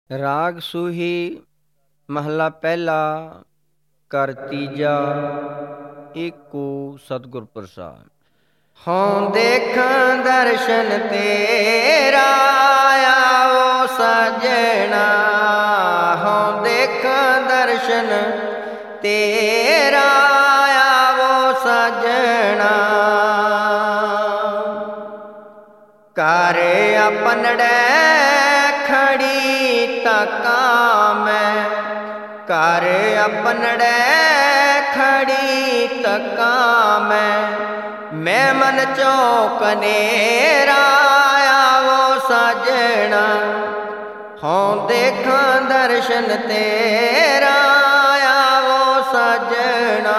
ਰਾਗ ਸੂਹੀ ਮਹਲਾ ਪਹਿਲਾ ਕਰ ਤੀਜਾ ਏਕੋ ਸਤਿਗੁਰ ਪ੍ਰਸਾਦਿ। ਹਉ ਦੇਖਾਂ ਦਰਸ਼ਨ ਤੇਰਾ ਆਵੋ ਸਜਣਾ, ਹਉ ਦੇਖਾਂ ਦਰਸ਼ਨ ਤੇਰਾ ਆਵੋ ਸਜਣਾ। ਘਰ ਆਪਨੜੇ ਖੜੀ ਤਕਾਂ ਮੈਂ, ਘਰ ਆਪਨੜੇ ਖੜੀ ਤਕਾਂ ਮੈਂ ਮਨ ਚੋਂ ਕਨੇਰਾ ਆਵੋ ਸਜਣਾ। ਹਉ ਦੇਖਾਂ ਦਰਸ਼ਨ ਤੇਰਾ ਆਵੋ ਸਜਣਾ।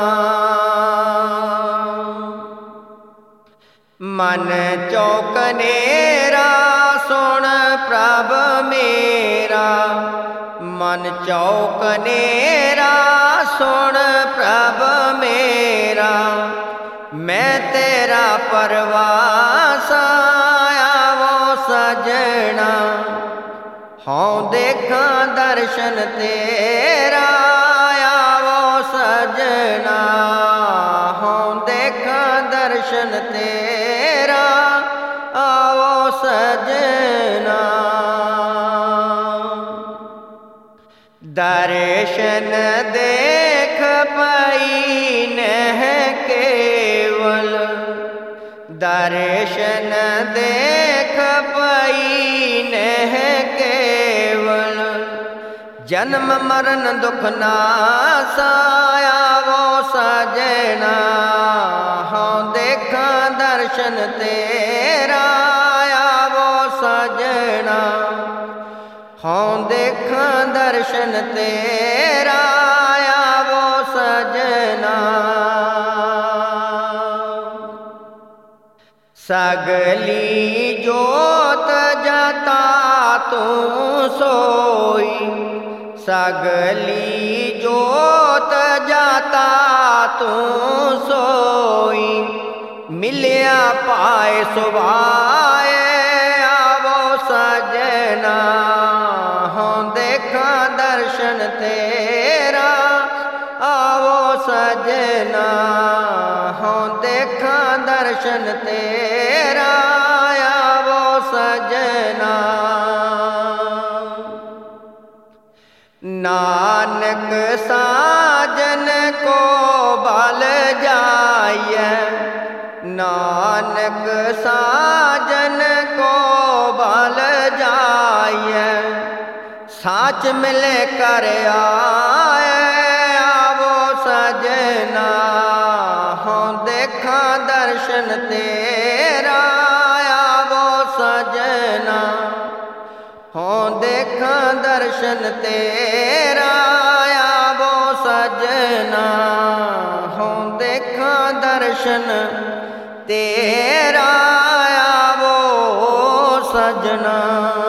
ਮਨ ਚੋਂ ਕਨੇਰਾ ਸੁਣ ਪ੍ਰਭ ਮੇਰਾ, ਮਨ ਚੋਂ ਕਨੇਰਾ ਸੁਣ ਪ੍ਰਭ ਮੇਰਾ। ਮੈਂ ਤੇਰਾ ਪਰਵਾਸ ਆਵੋ ਸਜਣਾ। ਹਉ ਦੇਖਾਂ ਦਰਸ਼ਨ ਤੇਰਾ ਆਵੋ ਸਜਣਾ। ਹਉ ਦੇਖਾਂ ਦਰਸ਼ਨ ਤੇਰਾ ਆਵੋ ਸਜਣਾ। ਦਰਸ਼ਨ ਦੇਖ ਪਈ ਨਹਿ ਕੇਵਲ, ਦਰਸ਼ਨ ਦੇਖ ਪਈ ਨਹਿ ਕੇਵਲ। ਜਨਮ ਮਰਨ ਦੁਖ ਨਾਸ ਆਵੋ ਸਜਣਾ। ਹਉ ਦੇਖਾਂ ਦਰਸ਼ਨ ਤੇਰਾ ਆਵੋ ਸਜਣਾ। ਹਉ ਦੇਖਾਂ ਦਰਸ਼ਨ ਤੇਰਾ ਆਵੋ ਸਜਣਾ। ਸਗਲੀ ਜੋਤ ਜਤਾ ਤੂੰ ਸੋਈ, ਸਗਲੀ ਜੋਤ ਜਤਾ ਤੂੰ ਸੋਈ। ਮਿਲਿਆ ਪਾਏ ਸੁਭਾਏ ਆਵੋ ਸਜਣਾ। ਹਉ ਦੇਖਾਂ ਦਰਸ਼ਨ ਤੇਰਾ ਆਵੋ ਸਜਣਾ। ਹਉ ਦੇਖਾਂ ਦਰਸ਼ਨ ਤੇਰਾ ਆਵੋ ਸਜਣਾ। ਨਾਨਕ ਸਾਜਨ ਕੋ ਬਲ ਜਾਈਐ, ਨਾਨਕ ਸਾਜਨ ਕੋ ਬਲ ਜਾਈਐ। ਸਾਚ ਮਿਲੇ ਕਰ ਆਏ ਆਵੋ ਸਜਣਾ। ਹਉ ਦੇਖਾਂ ਦਰਸ਼ਨ ਤੇਰਾ ਆਵੋ ਸਜਣਾ। ਹਉ ਦੇਖਾਂ ਦਰਸ਼ਨ ਤੇਰਾ ਆਵੋ ਸਜਣਾ। ਹਉ ਦੇਖਾਂ ਦਰਸ਼ਨ ਤੇਰਾ ਆਵੋ ਸਜਣਾ।